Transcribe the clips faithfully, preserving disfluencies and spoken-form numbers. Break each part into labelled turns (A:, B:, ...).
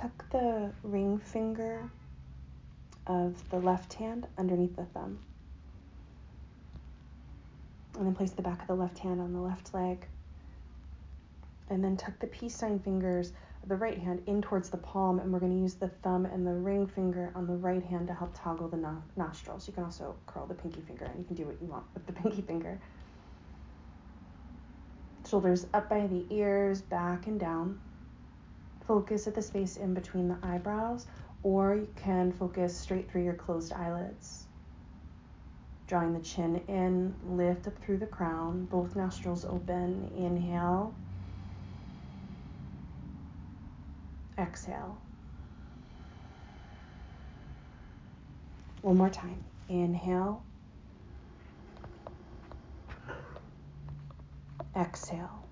A: tuck the ring finger of the left hand underneath the thumb. And then place the back of the left hand on the left leg. And then tuck the peace sign fingers of the right hand in towards the palm, and we're going to use the thumb and the ring finger on the right hand to help toggle the no- nostrils. You can also curl the pinky finger, and you can do what you want with the pinky finger. Shoulders up by the ears, back and down. Focus at the space in between the eyebrows, or you can focus straight through your closed eyelids. Drawing the chin in, lift up through the crown, both nostrils open. Inhale. Exhale. One more time. Inhale. Exhale.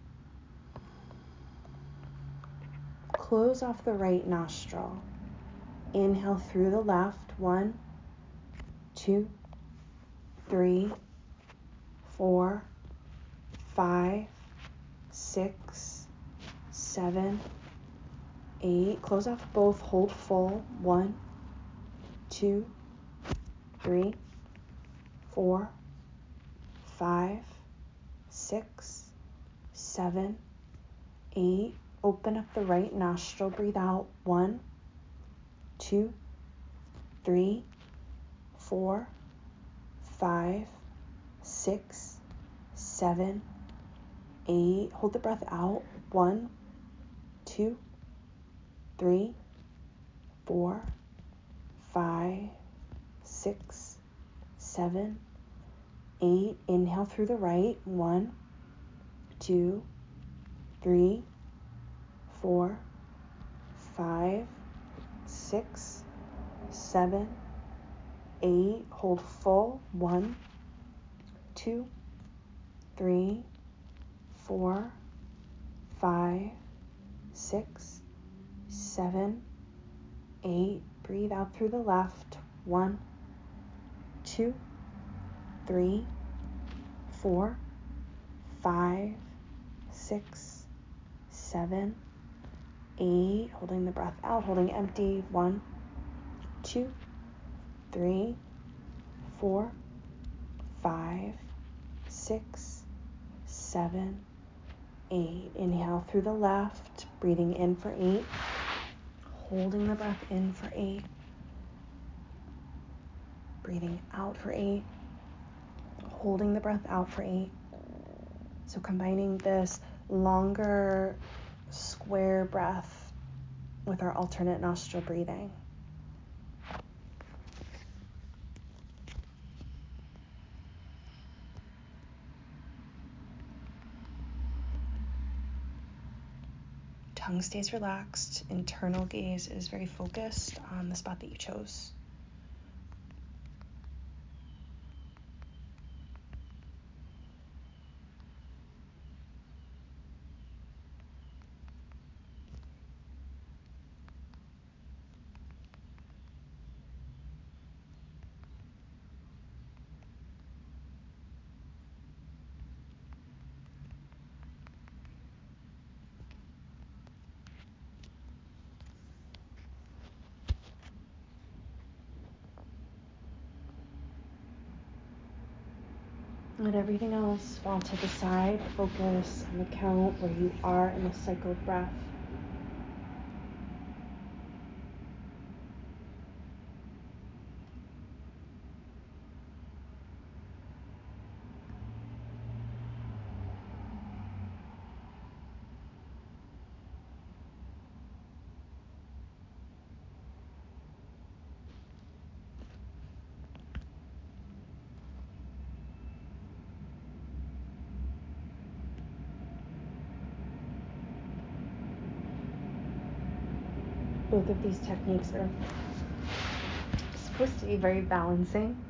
A: Close off the right nostril. Inhale through the left. One, two, three, four, five, six, seven, eight. Close off both. Hold full. One, two, three, four, five, six, seven, eight. Open up the right nostril. Breathe out. One, two, three, four, five, six, seven, eight. Hold the breath out. One, two, three, four, five, six, seven, eight. Inhale through the right. One, two, three, four, five, six, seven, eight. Hold full. One, two, three, four, five, six, seven, eight. Breathe out through the left. One, two, three, four, five, six, seven, eight. Holding the breath out, holding empty. One, two, three, four, five, six, seven, eight. Inhale through the left, breathing in for eight. Holding the breath in for eight. Breathing out for eight. Holding the breath out for eight. So combining this longer square breath with our alternate nostril breathing. Tongue stays relaxed. Internal gaze is very focused on the spot that you chose. Let everything else fall to the side. Focus on the count where you are in the cycled breath. Both of these techniques are supposed to be very balancing.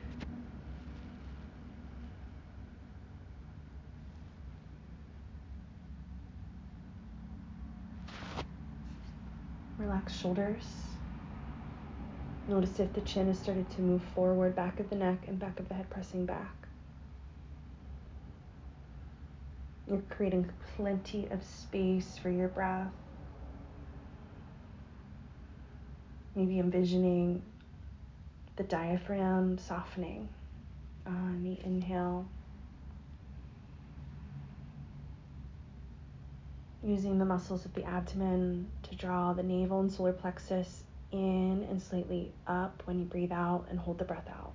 A: Relax shoulders. Notice if the chin has started to move forward, back of the neck and back of the head pressing back. You're creating plenty of space for your breath. Maybe envisioning the diaphragm softening on the inhale. Using the muscles of the abdomen to draw the navel and solar plexus in and slightly up when you breathe out, and hold the breath out.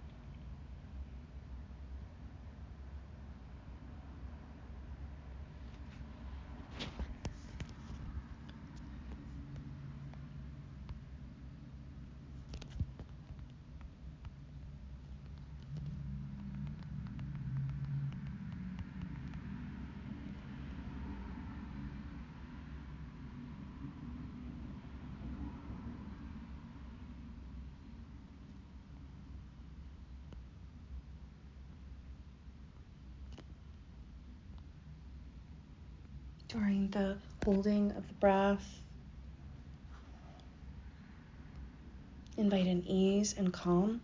A: During the holding of the breath, invite an ease and calm.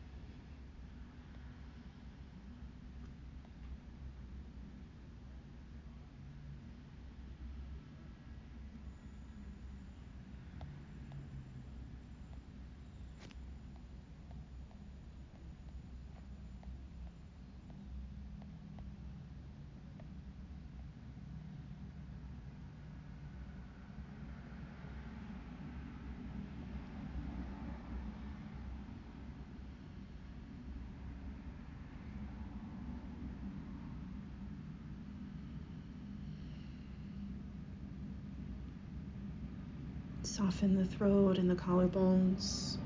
A: Soften the throat and the collarbones.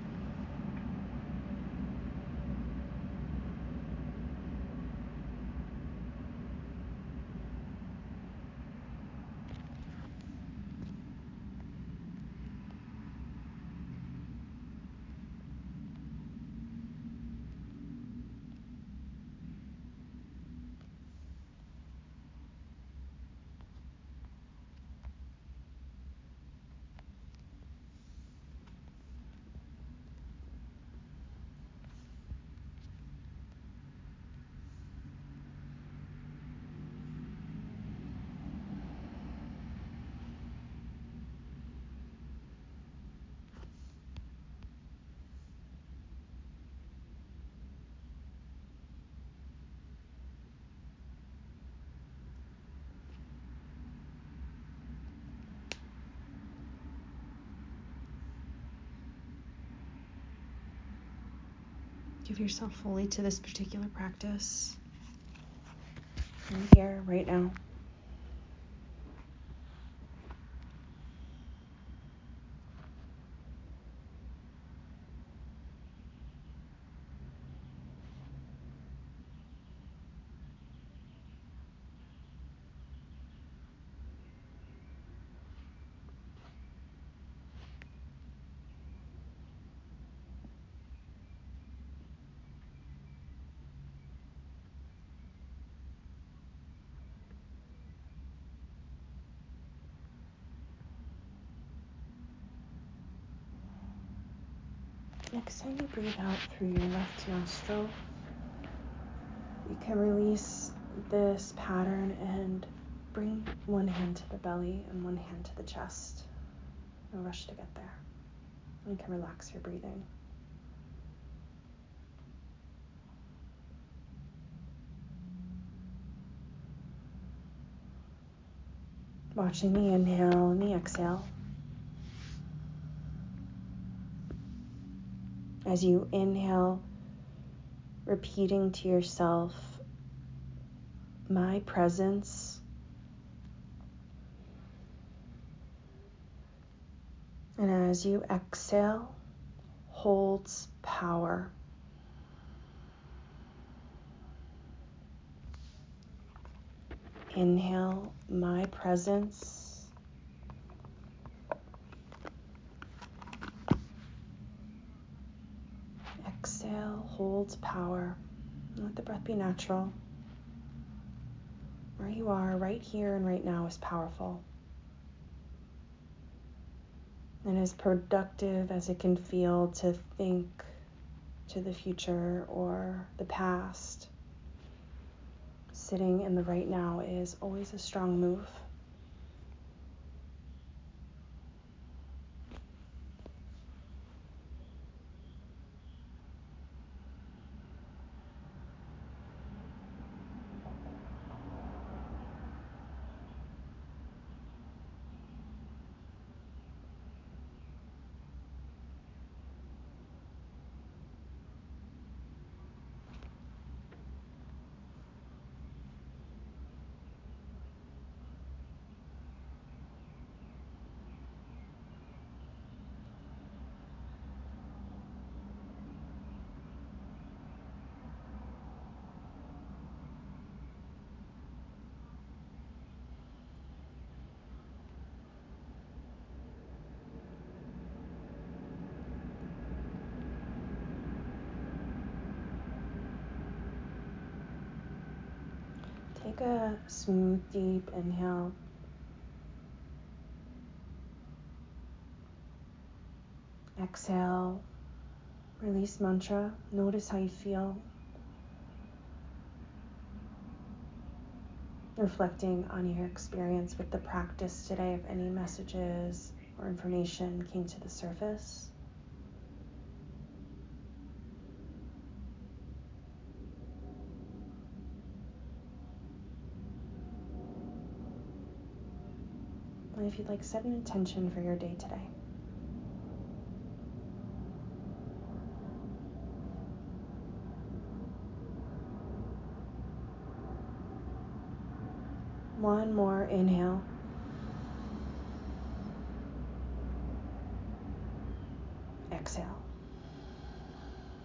A: Give yourself fully to this particular practice. Right here, right now. Next time you breathe out through your left nostril, you can release this pattern and bring one hand to the belly and one hand to the chest. No rush to get there. You can relax your breathing. Watching the inhale and the exhale. As you inhale, repeating to yourself, my presence. And as you exhale, holds power. Inhale, my presence. Exhale, holds power. Let the breath be natural. Where you are, right here and right now, is powerful. And as productive as it can feel to think to the future or the past, sitting in the right now is always a strong move. a smooth, deep inhale. Exhale. Release mantra. Notice how you feel. Reflecting on your experience with the practice today, if any messages or information came to the surface. And if you'd like, set an intention for your day today. One more inhale.